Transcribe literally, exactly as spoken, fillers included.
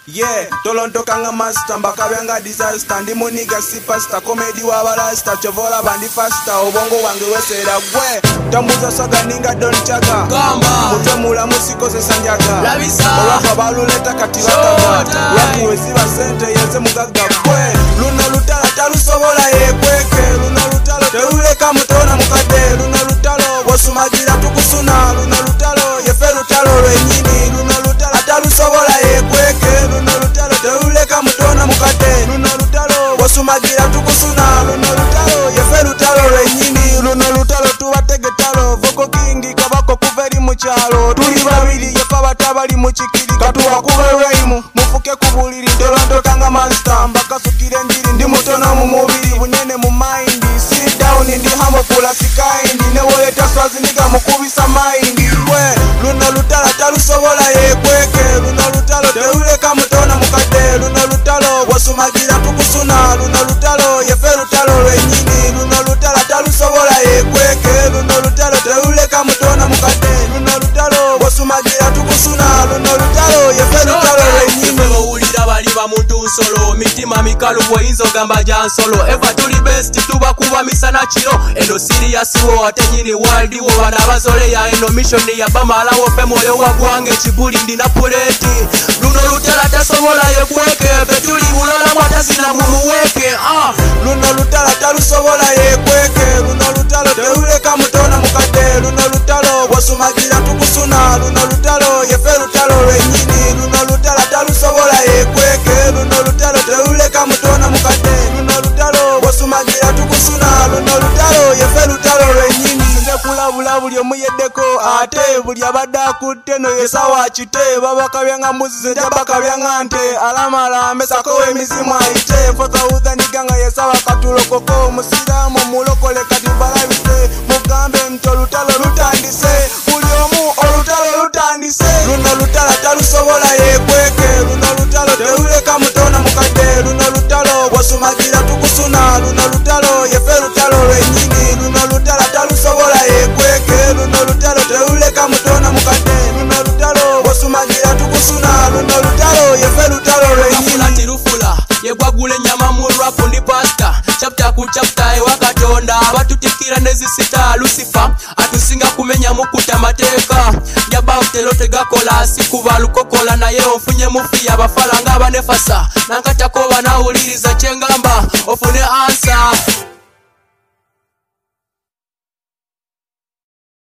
Yeah, tolontoka nga master mbakabyanga disaster ndi muniga superstar comedy wa balasta chovola bandi faster obongo wange wesera gwe tamuza saga ninga don chaga gamba mutemula musiko sesanjaga labisa olwaka baluleta kati bakagata lwakuweziba sente yenze mugaga gwe luno lutalo talusobola yekweke luno lutalo teuleka mutona mukade luno lutalo bosumagira tukusuna luno lutalo yefe lutalo lwenyini luno lutalo talusobola yekweke luno lutalo teuleka mutona mukade luno lutalo bosumagira tukusuna luno lutalo yefe lutalo lwenyini luno lutalo tubategetalo voko kingi kabako kuveri mukyalo tuli babiri yefa batabali mukikiri katuwa kuberweimu mufuke kubuliri ndolondoka nga master mbakasukire njiri ndi mutono mu mubiri bunene mu mind sit down ndi humble full kind newoleta swazi ndiga mukubisa mind we luno lutalo talusobola yekweke luno lutalo teuleka mutona mukade luno lutalo bwasumagira tukusuna luno lutalo yefe lutalo lwenyini luno lutalo talusobola yekweke luno lutalo teuleka mutona mukade luno lutalo bwasumagira tukusuna luno lutalo yefe lutalo lwenyini bawulira bali bamuntu nsolo mitima mikalu bweyinza ogamba gya nsolo eva tuli best tuba kuba misana kiro eno serious wo ate nyini world wo bana bazoleya eno mission ya bamalawo fe moyo wa gwange kibuli ndina puleti luno lutalo tasobola yekweke fe tuli ulala mwatazina mumuweke ah luno lutalo talusobola yekweke luno lutalo teuleka mutona mukade luno lutalo bwasumagira tukusuna luno lutalo yefe lutalo lwenyini luno lutalo talusobola yekweke luno lutalo teuleka mutona mukade luno lutalo bwasumagira tukusuna luno lutalo yefe lutalo lwenyini nze kulabula buli omuyeddeko ate buli abadde akutte no yesawa kite babakabyanga muzize jabakabyanga nte alamala mesako w'emizimu ayite fotawuzaniganga yesawa katulokoko musiramu mulokole kati balabise mugambe nti olutalo lutandise buli omu olutalo lutandise luno lutalo talusobola yekweke luno lutalo teuleka mutona mukade luno lutalo bwasumagira tukusuna luno lutalo yefe lutalo lwenyini luno lutalo talusobola yekweke luno lutalo teuleka mutona mukade luno lutalo bwasumagira tukusuna luno lutalo yefe lutalo lwenyini rufula yegwagula enyama mu rap ndi pasta chapter ku chapter ewa katonda abatutikira nezisita Lucifer atusinga kumenya mukuta mateeka njabawutelo tegakola sikuba lukokola naye ofunye mufi abafalanga abanefasa nankatako banawuliriza kyengamba ofune answer